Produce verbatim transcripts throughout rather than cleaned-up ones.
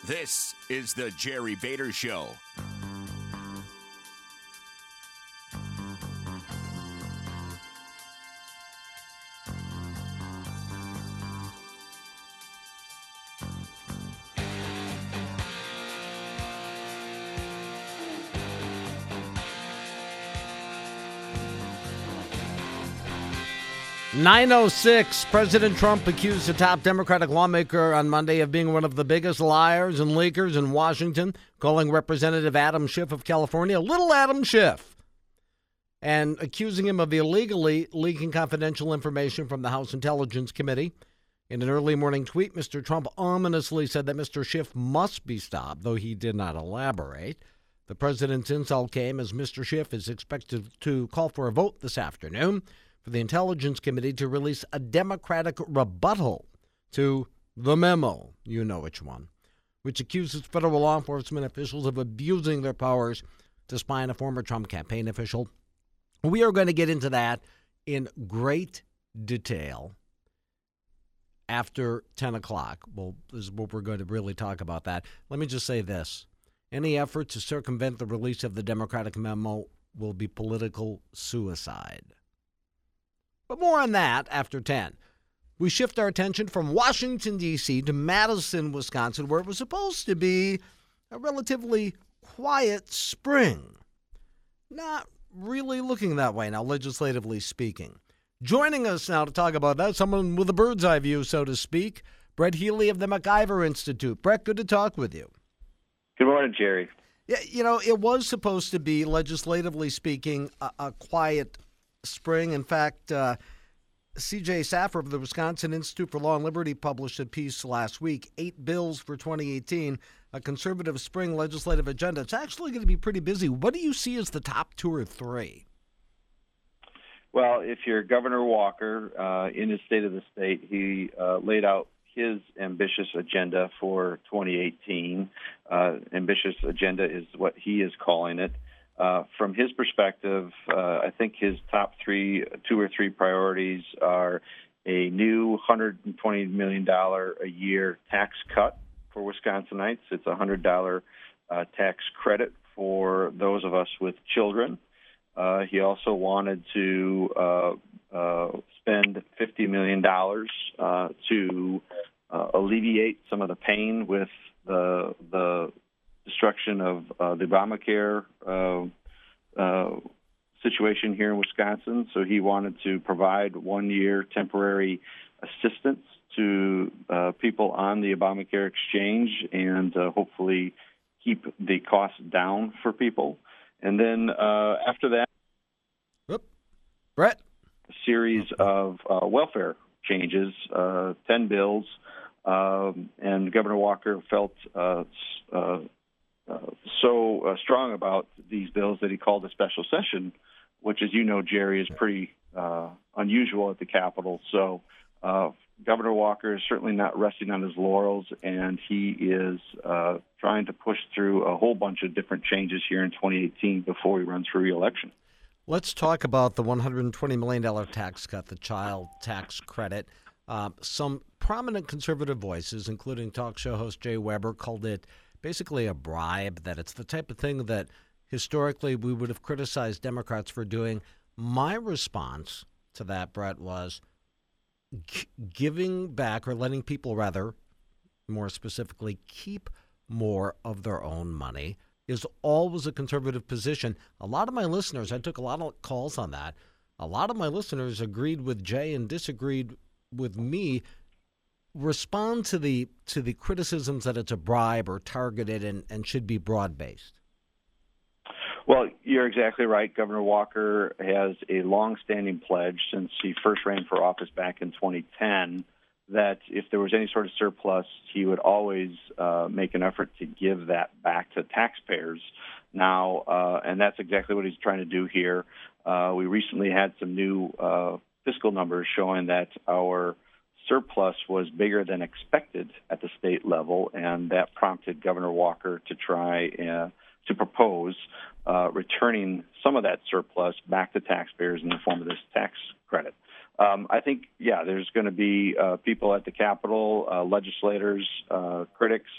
This is the Jerry Bader Show. nine oh six, President Trump accused a top Democratic lawmaker on Monday of being one of the biggest liars and leakers in Washington, calling Representative Adam Schiff of California Little Adam Schiff, and accusing him of illegally leaking confidential information from the House Intelligence Committee. In an early morning tweet, Mister Trump ominously said that Mister Schiff must be stopped, though he did not elaborate. The president's insult came as Mister Schiff is expected to call for a vote this afternoon for the Intelligence Committee to release a Democratic rebuttal to the memo, you know which one, which accuses federal law enforcement officials of abusing their powers to spy on a former Trump campaign official. We are going to get into that in great detail after ten o'clock. Well, this is what we're going to really talk about that. Let me just say this. Any effort to circumvent the release of the Democratic memo will be political suicide. But more on that after ten. We shift our attention from Washington, D C to Madison, Wisconsin, where it was supposed to be a relatively quiet spring. Not really looking that way now, legislatively speaking. Joining us now to talk about that, someone with a bird's eye view, so to speak, Brett Healy of the MacIver Institute. Brett, good to talk with you. Good morning, Jerry. Yeah, you know, it was supposed to be, legislatively speaking, a, a quiet spring. In fact, uh, C J Saffer of the Wisconsin Institute for Law and Liberty published a piece last week, Eight Bills for twenty eighteen, a conservative spring legislative agenda. It's actually going to be pretty busy. What do you see as the top two or three? Well, if you're Governor Walker, uh, in his State of the State, he uh, laid out his ambitious agenda for twenty eighteen. Uh, ambitious agenda is what he is calling it. Uh, from his perspective, uh, I think his top three, two or three priorities are a new one hundred twenty million dollars a year tax cut for Wisconsinites. It's a one hundred dollars uh, tax credit for those of us with children. Uh, he also wanted to uh, uh, spend fifty million dollars uh, to uh, alleviate some of the pain with the the destruction of uh, the Obamacare uh, uh, situation here in Wisconsin. So he wanted to provide one-year temporary assistance to uh, people on the Obamacare exchange and uh, hopefully keep the costs down for people. And then uh, after that, Whoop. Brett? a series of uh, welfare changes, uh, ten bills, um, and Governor Walker felt uh, uh, Uh, so uh, strong about these bills that he called a special session, which, as you know, Jerry, is pretty uh, unusual at the Capitol. So uh, Governor Walker is certainly not resting on his laurels, and he is uh, trying to push through a whole bunch of different changes here in twenty eighteen before he runs for re-election. Let's talk about the one hundred twenty million dollars tax cut, the child tax credit. Uh, some prominent conservative voices, including talk show host Jay Weber, called it basically a bribe, that it's the type of thing that historically we would have criticized Democrats for doing. My response to that, Brett, was g- giving back, or letting people, rather, more specifically, keep more of their own money is always a conservative position. A lot of my listeners, I took a lot of calls on that, a lot of my listeners agreed with Jay and disagreed with me. Respond to the to the criticisms that it's a bribe or targeted and, and should be broad-based. Well, you're exactly right. Governor Walker has a long-standing pledge since he first ran for office back in twenty ten that if there was any sort of surplus, he would always uh, make an effort to give that back to taxpayers. Now, uh, and that's exactly what he's trying to do here. Uh, we recently had some new uh, fiscal numbers showing that our surplus was bigger than expected at the state level, and that prompted Governor Walker to try uh, to propose uh, returning some of that surplus back to taxpayers in the form of this tax credit. Um, I think, yeah, there's going to be uh, people at the Capitol, uh, legislators, uh, critics,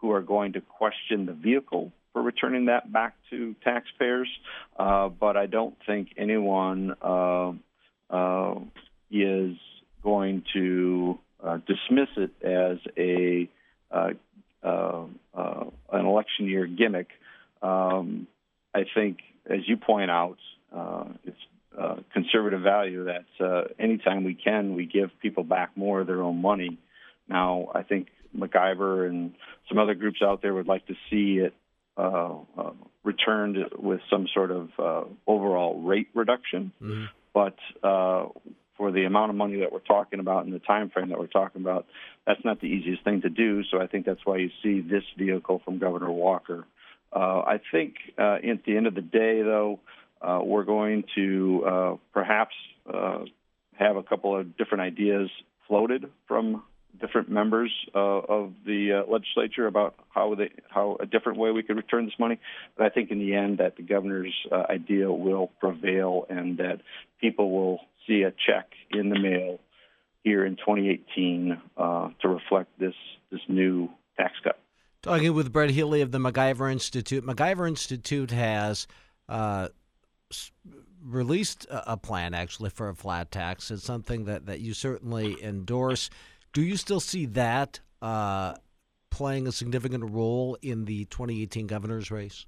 who are going to question the vehicle for returning that back to taxpayers, uh, but I don't think anyone uh, uh, is going to uh, dismiss it as a uh, uh, uh, an election year gimmick. Um, I think, as you point out, uh, it's uh, conservative value that uh, anytime we can, we give people back more of their own money. Now, I think MacIver and some other groups out there would like to see it uh, uh, returned with some sort of uh, overall rate reduction. Mm-hmm. But uh, for the amount of money that we're talking about and the time frame that we're talking about, that's not the easiest thing to do. So I think that's why you see this vehicle from Governor Walker. Uh, I think uh, at the end of the day, though, uh, we're going to uh, perhaps uh, have a couple of different ideas floated from different members uh, of the uh, legislature about how they, how a different way we could return this money. But I think in the end that the governor's uh, idea will prevail and that people will see a check in the mail here in twenty eighteen uh, to reflect this this new tax cut. Talking with Brett Healy of the MacIver Institute. MacIver Institute has uh, s- released a, a plan, actually, for a flat tax. It's something that, that you certainly endorse. Do you still see that uh, playing a significant role in the twenty eighteen governor's race?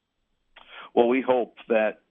Well, we hope that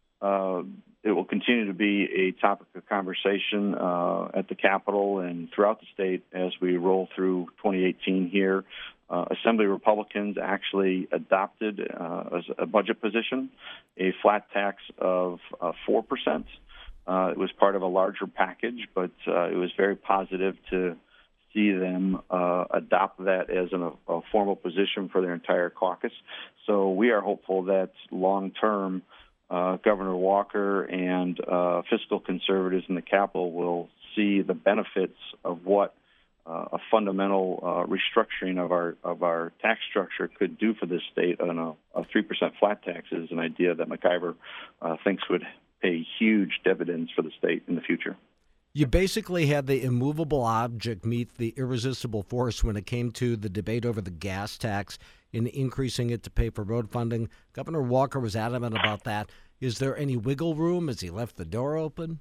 uh, it will continue to be a topic of conversation uh, at the Capitol and throughout the state as we roll through twenty eighteen here. Uh, Assembly Republicans actually adopted uh, as a budget position a flat tax of uh, four percent. Uh, it was part of a larger package, but uh, it was very positive to see them uh, adopt that as an, a formal position for their entire caucus. So we are hopeful that long-term uh, Governor Walker and uh, fiscal conservatives in the Capitol will see the benefits of what uh, a fundamental uh, restructuring of our of our tax structure could do for this state. On a, a three percent flat tax is an idea that MacIver uh, thinks would pay huge dividends for the state in the future. You basically had the immovable object meet the irresistible force when it came to the debate over the gas tax in increasing it to pay for road funding. Governor Walker was adamant about that. Is there any wiggle room? Has he left the door open?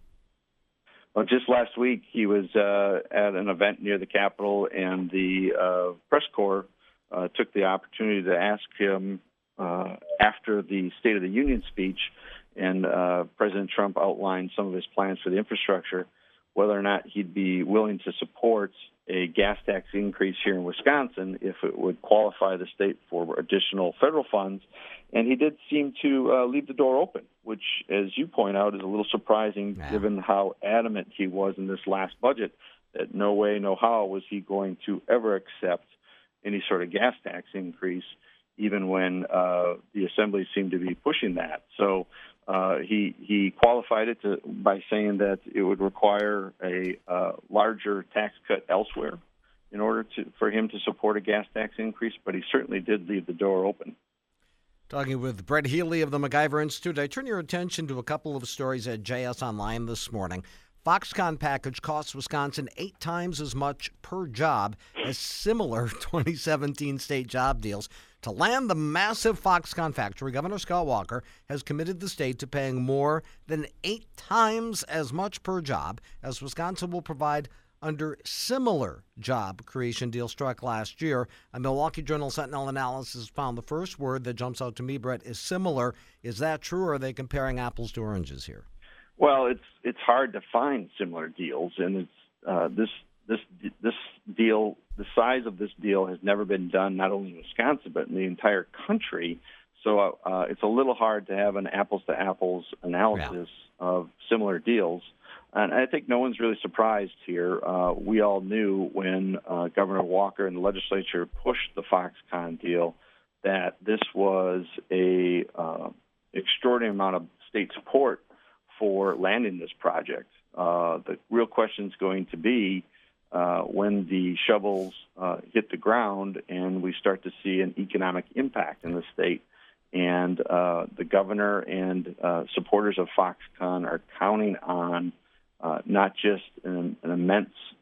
Well, just last week, he was uh, at an event near the Capitol, and the uh, press corps uh, took the opportunity to ask him uh, after the State of the Union speech, and uh, President Trump outlined some of his plans for the infrastructure, whether or not he'd be willing to support a gas tax increase here in Wisconsin if it would qualify the state for additional federal funds. And he did seem to uh, leave the door open, which, as you point out, is a little surprising yeah. given how adamant he was in this last budget that no way, no how was he going to ever accept any sort of gas tax increase, even when uh, the Assembly seemed to be pushing that. So uh, he he qualified it to, by saying that it would require a uh, larger tax cut elsewhere in order to for him to support a gas tax increase, but he certainly did leave the door open. Talking with Brett Healy of the MacIver Institute, I turn your attention to a couple of stories at J S Online this morning. Foxconn package costs Wisconsin eight times as much per job as similar twenty seventeen state job deals. To land the massive Foxconn factory, Governor Scott Walker has committed the state to paying more than eight times as much per job as Wisconsin will provide under similar job creation deal struck last year. A Milwaukee Journal Sentinel analysis found the first word that jumps out to me, Brett, is similar. Is that true, or are they comparing apples to oranges here? Well, it's it's hard to find similar deals, and it's uh, this this this deal. The size of this deal has never been done, not only in Wisconsin but in the entire country. So uh, it's a little hard to have an apples to apples analysis yeah. of similar deals. And I think no one's really surprised here. Uh, we all knew when uh, Governor Walker and the legislature pushed the Foxconn deal that this was a uh, extraordinary amount of state support for landing this project. Uh, the real question is going to be uh, when the shovels uh, hit the ground and we start to see an economic impact in the state. And uh, the governor and uh, supporters of Foxconn are counting on uh, not just an, an immense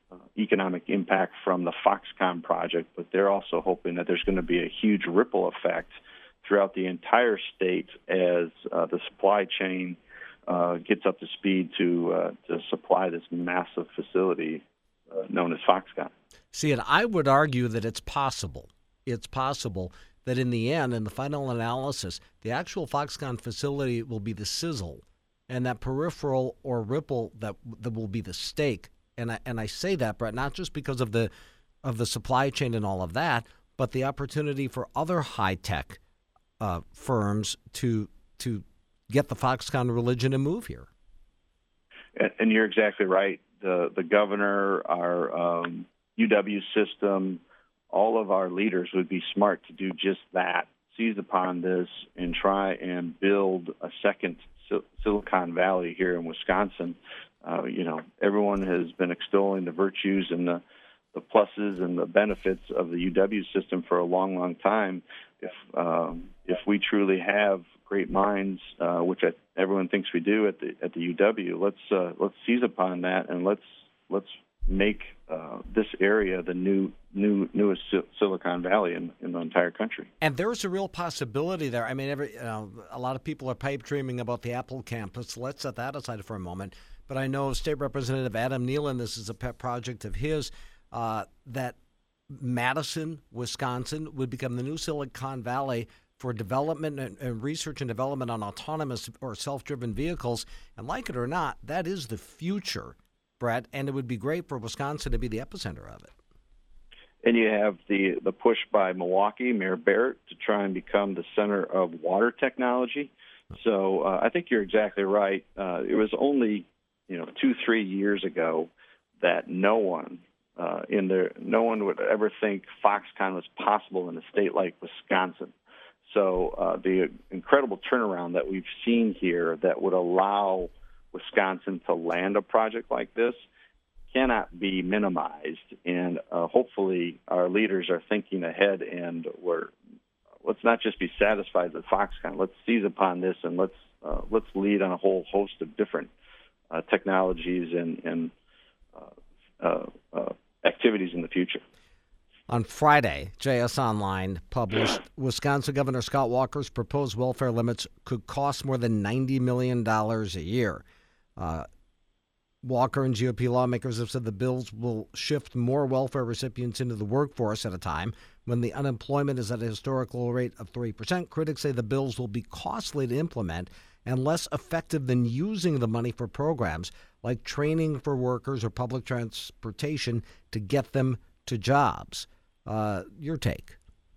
uh, economic impact from the Foxconn project, but they're also hoping that there's going to be a huge ripple effect throughout the entire state as uh, the supply chain uh, gets up to speed to uh, to supply this massive facility uh, known as Foxconn. See, and I would argue that it's possible. It's possible that in the end, in the final analysis, the actual Foxconn facility will be the sizzle, and that peripheral or ripple that that will be the steak. And I and I say that, Brett, not just because of the of the supply chain and all of that, but the opportunity for other high tech uh, firms to to get the Foxconn religion and move here. And, and you're exactly right. The the governor, our um, U W system, all of our leaders would be smart to do just that, seize upon this and try and build a second Sil- Silicon Valley here in Wisconsin. Uh, you know, everyone has been extolling the virtues and the, the pluses and the benefits of the U W system for a long, long time. If um, if we truly have great minds, uh, which I, everyone thinks we do at the at the U W, let's uh, let's seize upon that and let's let's make uh, this area the new new newest Silicon Valley in, in the entire country. And there's a real possibility there. I mean, every you know, a lot of people are pipe dreaming about the Apple campus. Let's set that aside for a moment. But I know State Representative Adam Nealon, this is a pet project of his, uh, that Madison, Wisconsin, would become the new Silicon Valley for development and, and research and development on autonomous or self-driven vehicles. And like it or not, that is the future, Brett, and it would be great for Wisconsin to be the epicenter of it. And you have the, the push by Milwaukee, Mayor Barrett, to try and become the center of water technology. So uh, I think you're exactly right. Uh, it was only, you know, two, three years ago that no one uh, in there, no one would ever think Foxconn was possible in a state like Wisconsin. So uh, the incredible turnaround that we've seen here that would allow Wisconsin to land a project like this cannot be minimized. And uh, hopefully our leaders are thinking ahead, and we're let's not just be satisfied with Foxconn. Let's seize upon this and let's uh, let's lead on a whole host of different uh, technologies and, and uh, uh, uh, activities in the future. On Friday, J S Online published Wisconsin Governor Scott Walker's proposed welfare limits could cost more than ninety million dollars a year. Uh, Walker and G O P lawmakers have said the bills will shift more welfare recipients into the workforce at a time when the unemployment is at a historical rate of three percent. Critics say the bills will be costly to implement and less effective than using the money for programs like training for workers or public transportation to get them to jobs. Uh, your take?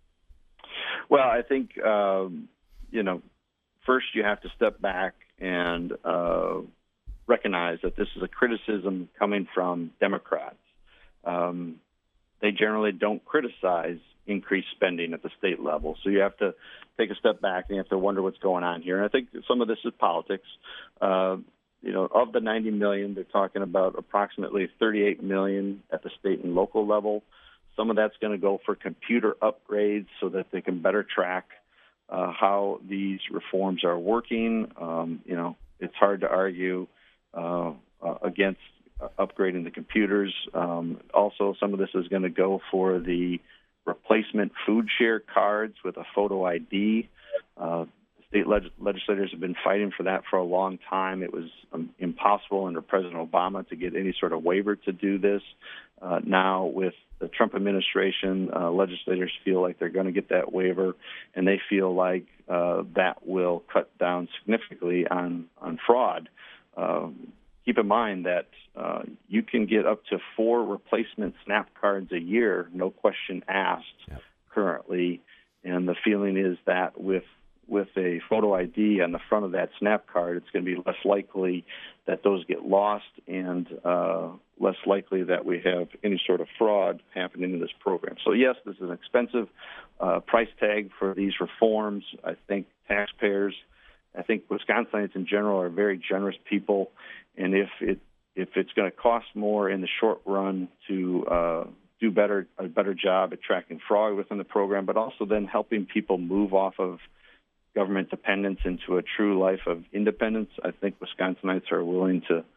Well, I think, um, you know, first you have to step back and uh, recognize that this is a criticism coming from Democrats. Um, they generally don't criticize increased spending at the state level. So you have to take a step back and you have to wonder what's going on here. And I think some of this is politics. Uh, you know, of the ninety million dollars, they're talking about approximately thirty-eight million dollars at the state and local level. Some of that's going to go for computer upgrades so that they can better track uh, how these reforms are working. Um, you know, it's hard to argue uh, uh, against uh, upgrading the computers. Um, also, some of this is going to go for the replacement food share cards with a photo I D. Uh, state leg- legislators have been fighting for that for a long time. It was um, impossible under President Obama to get any sort of waiver to do this. Uh, now, with the Trump administration, uh, legislators feel like they're going to get that waiver, and they feel like uh, that will cut down significantly on, on fraud. Um, keep in mind that uh, you can get up to four replacement SNAP cards a year, no question asked, yep. currently, and the feeling is that with with a photo I D on the front of that SNAP card, it's going to be less likely that those get lost and uh, less likely that we have any sort of fraud happening in this program. So, yes, this is an expensive uh, price tag for these reforms. I think taxpayers, I think Wisconsinites in general are very generous people, and if it if it's going to cost more in the short run to uh, do better a better job at tracking fraud within the program, but also then helping people move off of government dependence into a true life of independence, I think Wisconsinites are willing to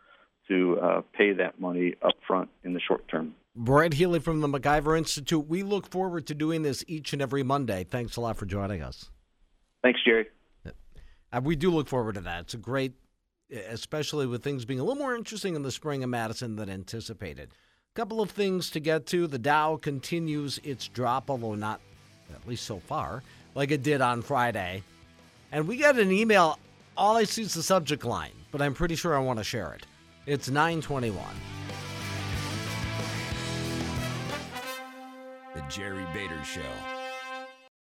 to uh, pay that money up front in the short term. Brett Healy from the MacIver Institute. We look forward to doing this each and every Monday. Thanks a lot for joining us. Thanks, Jerry. Uh, we do look forward to that. It's a great, especially with things being a little more interesting in the spring in Madison than anticipated. A couple of things to get to. The Dow continues its drop, although not, at least so far, like it did on Friday. And we got an email. All I see is the subject line, but I'm pretty sure I want to share it. It's nine twenty-one. The Jerry Bader Show.